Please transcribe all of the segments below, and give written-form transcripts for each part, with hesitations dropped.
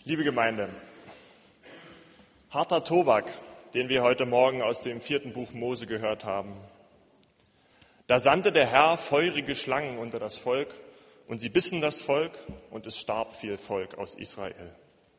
Liebe Gemeinde, harter Tobak, den wir heute Morgen aus dem 4. Buch Mose gehört haben. Da sandte der Herr feurige Schlangen unter das Volk, und sie bissen das Volk, und es starb viel Volk aus Israel.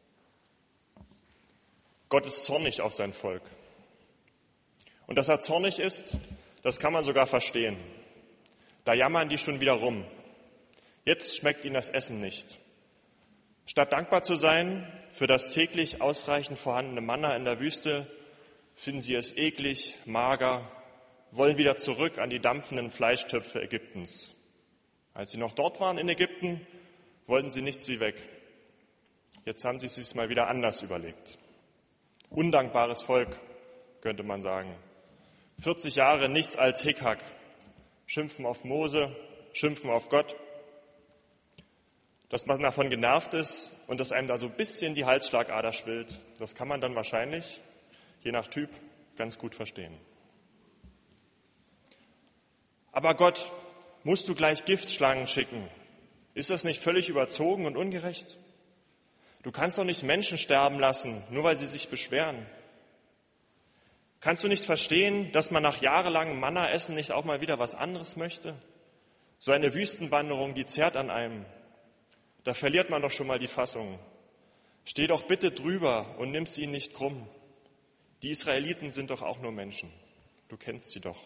Gott ist zornig auf sein Volk. Und dass er zornig ist, das kann man sogar verstehen. Da jammern die schon wieder rum. Jetzt schmeckt ihnen das Essen nicht. Statt dankbar zu sein für das täglich ausreichend vorhandene Manna in der Wüste, finden sie es eklig, mager, wollen wieder zurück an die dampfenden Fleischtöpfe Ägyptens. Als sie noch dort waren in Ägypten, wollten sie nichts wie weg. Jetzt haben sie es sich mal wieder anders überlegt. Undankbares Volk, könnte man sagen. 40 Jahre nichts als Hickhack. Schimpfen auf Mose, schimpfen auf Gott. Dass man davon genervt ist und dass einem da so ein bisschen die Halsschlagader schwillt, das kann man dann wahrscheinlich, je nach Typ, ganz gut verstehen. Aber Gott, musst du gleich Giftschlangen schicken? Ist das nicht völlig überzogen und ungerecht? Du kannst doch nicht Menschen sterben lassen, nur weil sie sich beschweren. Kannst du nicht verstehen, dass man nach jahrelangem Manna-Essen nicht auch mal wieder was anderes möchte? So eine Wüstenwanderung, die zerrt an einem. Da verliert man doch schon mal die Fassung. Steh doch bitte drüber und nimm's ihnen nicht krumm. Die Israeliten sind doch auch nur Menschen. Du kennst sie doch.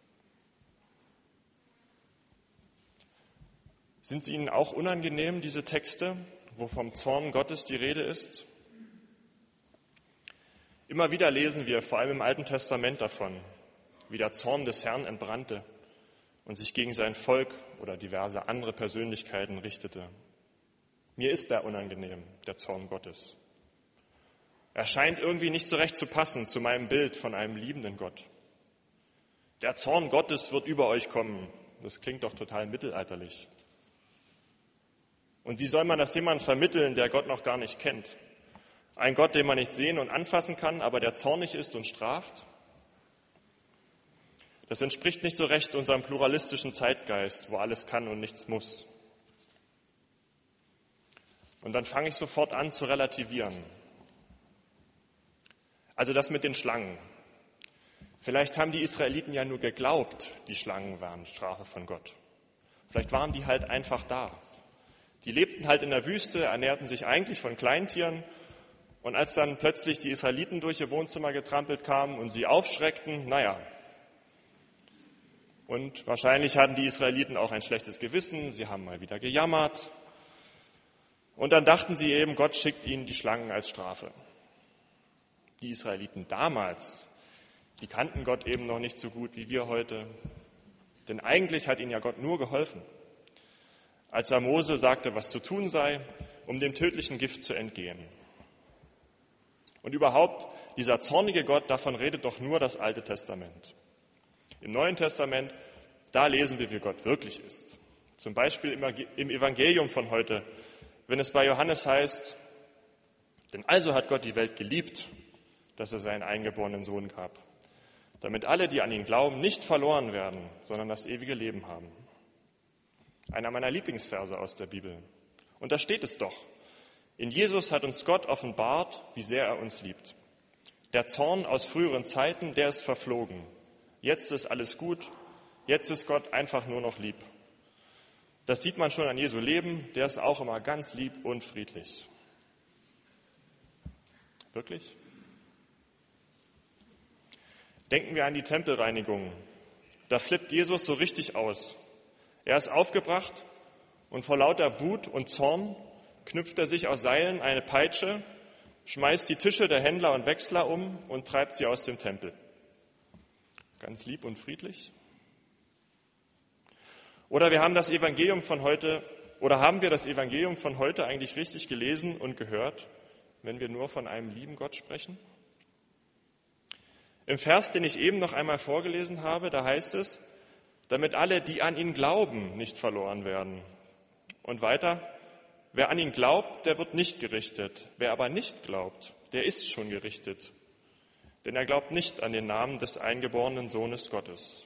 Sind sie Ihnen auch unangenehm, diese Texte, wo vom Zorn Gottes die Rede ist? Immer wieder lesen wir, vor allem im Alten Testament, davon, wie der Zorn des Herrn entbrannte und sich gegen sein Volk oder diverse andere Persönlichkeiten richtete. Mir ist der unangenehm, der Zorn Gottes. Er scheint irgendwie nicht so recht zu passen zu meinem Bild von einem liebenden Gott. Der Zorn Gottes wird über euch kommen. Das klingt doch total mittelalterlich. Und wie soll man das jemandem vermitteln, der Gott noch gar nicht kennt? Ein Gott, den man nicht sehen und anfassen kann, aber der zornig ist und straft? Das entspricht nicht so recht unserem pluralistischen Zeitgeist, wo alles kann und nichts muss. Und dann fange ich sofort an zu relativieren. Also das mit den Schlangen. Vielleicht haben die Israeliten ja nur geglaubt, die Schlangen waren Strafe von Gott. Vielleicht waren die halt einfach da. Die lebten halt in der Wüste, ernährten sich eigentlich von Kleintieren. Und als dann plötzlich die Israeliten durch ihr Wohnzimmer getrampelt kamen und sie aufschreckten, naja. Und wahrscheinlich hatten die Israeliten auch ein schlechtes Gewissen, sie haben mal wieder gejammert. Und dann dachten sie eben, Gott schickt ihnen die Schlangen als Strafe. Die Israeliten damals, die kannten Gott eben noch nicht so gut wie wir heute. Denn eigentlich hat ihnen ja Gott nur geholfen, als er Mose sagte, was zu tun sei, um dem tödlichen Gift zu entgehen. Und überhaupt, dieser zornige Gott, davon redet doch nur das Alte Testament. Im Neuen Testament, da lesen wir, wie Gott wirklich ist. Zum Beispiel im Evangelium von heute, wenn es bei Johannes heißt, denn also hat Gott die Welt geliebt, dass er seinen eingeborenen Sohn gab, damit alle, die an ihn glauben, nicht verloren werden, sondern das ewige Leben haben. Einer meiner Lieblingsverse aus der Bibel. Und da steht es doch. In Jesus hat uns Gott offenbart, wie sehr er uns liebt. Der Zorn aus früheren Zeiten, der ist verflogen. Jetzt ist alles gut. Jetzt ist Gott einfach nur noch lieb. Das sieht man schon an Jesu Leben. Der ist auch immer ganz lieb und friedlich. Wirklich? Denken wir an die Tempelreinigung. Da flippt Jesus so richtig aus. Er ist aufgebracht und vor lauter Wut und Zorn knüpft er sich aus Seilen eine Peitsche, schmeißt die Tische der Händler und Wechsler um und treibt sie aus dem Tempel. Ganz lieb und friedlich? Oder haben wir das Evangelium von heute eigentlich richtig gelesen und gehört, wenn wir nur von einem lieben Gott sprechen? Im Vers, den ich eben noch einmal vorgelesen habe, da heißt es, damit alle, die an ihn glauben, nicht verloren werden. Und weiter, wer an ihn glaubt, der wird nicht gerichtet. Wer aber nicht glaubt, der ist schon gerichtet. Denn er glaubt nicht an den Namen des eingeborenen Sohnes Gottes.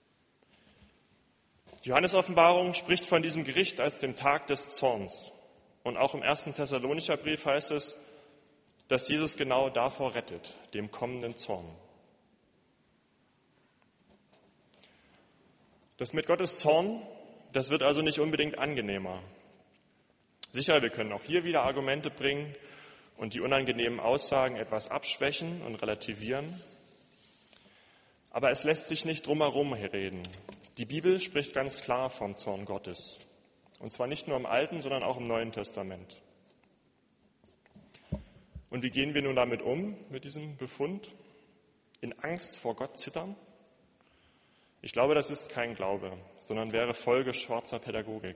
Die Johannes-Offenbarung spricht von diesem Gericht als dem Tag des Zorns. Und auch im 1. Thessalonicher Brief heißt es, dass Jesus genau davor rettet, dem kommenden Zorn. Das mit Gottes Zorn, das wird also nicht unbedingt angenehmer. Sicher, wir können auch hier wieder Argumente bringen und die unangenehmen Aussagen etwas abschwächen und relativieren. Aber es lässt sich nicht drumherum reden. Die Bibel spricht ganz klar vom Zorn Gottes. Und zwar nicht nur im Alten, sondern auch im Neuen Testament. Und wie gehen wir nun damit um, mit diesem Befund? In Angst vor Gott zittern? Ich glaube, das ist kein Glaube, sondern wäre Folge schwarzer Pädagogik.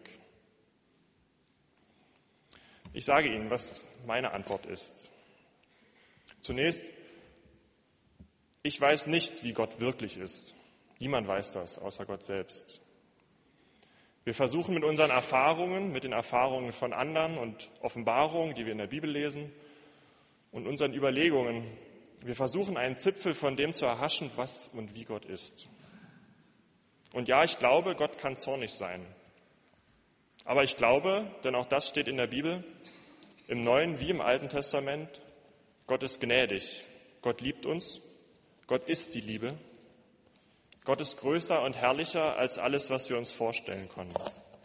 Ich sage Ihnen, was meine Antwort ist. Zunächst, ich weiß nicht, wie Gott wirklich ist. Niemand weiß das, außer Gott selbst. Wir versuchen mit unseren Erfahrungen, mit den Erfahrungen von anderen und Offenbarungen, die wir in der Bibel lesen, und unseren Überlegungen, wir versuchen einen Zipfel von dem zu erhaschen, was und wie Gott ist. Und ja, ich glaube, Gott kann zornig sein. Aber ich glaube, denn auch das steht in der Bibel, im Neuen wie im Alten Testament, Gott ist gnädig, Gott liebt uns, Gott ist die Liebe, Gott ist größer und herrlicher als alles, was wir uns vorstellen können.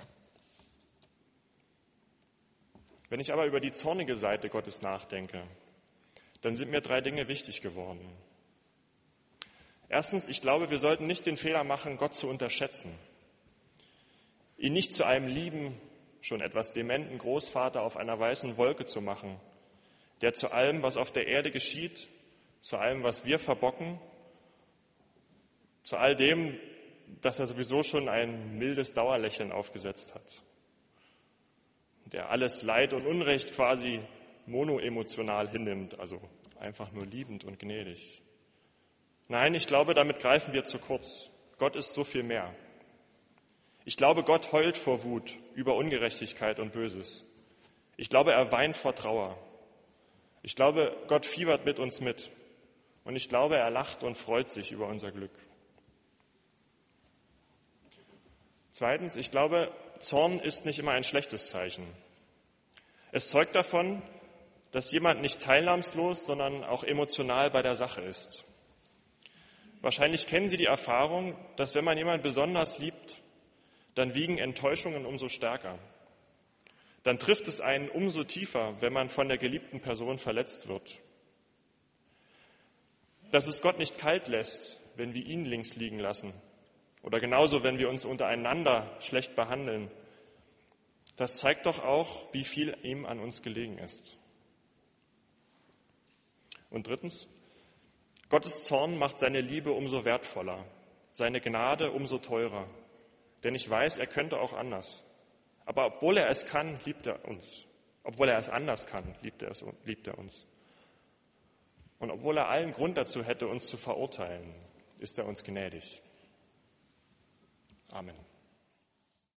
Wenn ich aber über die zornige Seite Gottes nachdenke, dann sind mir 3 Dinge wichtig geworden. Erstens, ich glaube, wir sollten nicht den Fehler machen, Gott zu unterschätzen, ihn nicht zu einem lieben, schon etwas dementen Großvater auf einer weißen Wolke zu machen, der zu allem, was auf der Erde geschieht, zu allem, was wir verbocken, zu all dem, dass er sowieso schon ein mildes Dauerlächeln aufgesetzt hat, der alles Leid und Unrecht quasi monoemotional hinnimmt, also einfach nur liebend und gnädig. Nein, ich glaube, damit greifen wir zu kurz. Gott ist so viel mehr. Ich glaube, Gott heult vor Wut über Ungerechtigkeit und Böses. Ich glaube, er weint vor Trauer. Ich glaube, Gott fiebert mit uns mit. Und ich glaube, er lacht und freut sich über unser Glück. Zweitens, ich glaube, Zorn ist nicht immer ein schlechtes Zeichen. Es zeugt davon, dass jemand nicht teilnahmslos, sondern auch emotional bei der Sache ist. Wahrscheinlich kennen Sie die Erfahrung, dass wenn man jemanden besonders liebt, dann wiegen Enttäuschungen umso stärker. Dann trifft es einen umso tiefer, wenn man von der geliebten Person verletzt wird. Dass es Gott nicht kalt lässt, wenn wir ihn links liegen lassen. Oder genauso, wenn wir uns untereinander schlecht behandeln. Das zeigt doch auch, wie viel ihm an uns gelegen ist. Und drittens, Gottes Zorn macht seine Liebe umso wertvoller, seine Gnade umso teurer. Denn ich weiß, er könnte auch anders. Aber obwohl er es kann, liebt er uns. Obwohl er es anders kann, liebt er uns. Und obwohl er allen Grund dazu hätte, uns zu verurteilen, ist er uns gnädig. Amen.